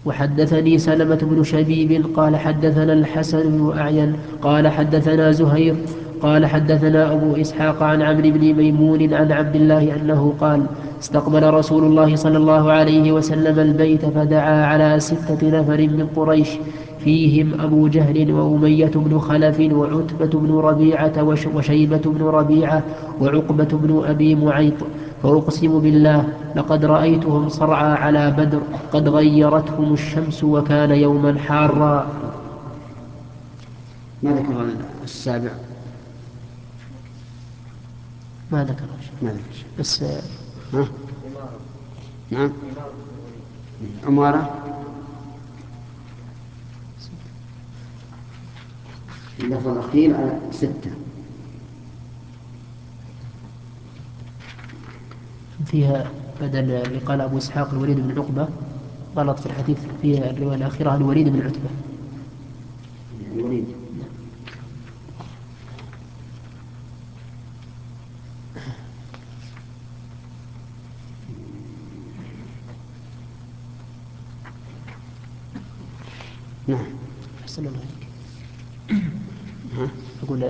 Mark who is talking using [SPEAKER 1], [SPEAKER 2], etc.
[SPEAKER 1] وحدثني سلمة بن شبيب قال حدثنا الحسن بن أعين قال حدثنا زهير قال حدثنا أبو إسحاق عن عمرو بن ميمون عن عبد الله أنه قال استقبل رسول الله صلى الله عليه وسلم البيت فدعا على 6 نفر من قريش فيهم أبو جهل وأمية بن خلف وعتبة بن ربيعة وشيبة بن ربيعة وعقبة بن أبي معيط. فأقسم بالله لقد رأيتهم صرعى على بدر قد غيرتهم الشمس وكان يوما حارا.
[SPEAKER 2] ما ذكر السابع؟
[SPEAKER 1] ما ذكر
[SPEAKER 2] ما ذكر
[SPEAKER 1] بس
[SPEAKER 2] ها؟ نعم عمارة. اللفظ الأخير على 6.
[SPEAKER 1] فيها بدل اللي قال أبو إسحاق الوليد بن عقبة غلط في الحديث، فيها الرواية الأخيرة الوليد بن عتبة.
[SPEAKER 2] الوليد. نعم.
[SPEAKER 1] أحسن الله عليك.
[SPEAKER 2] ها؟
[SPEAKER 1] أقول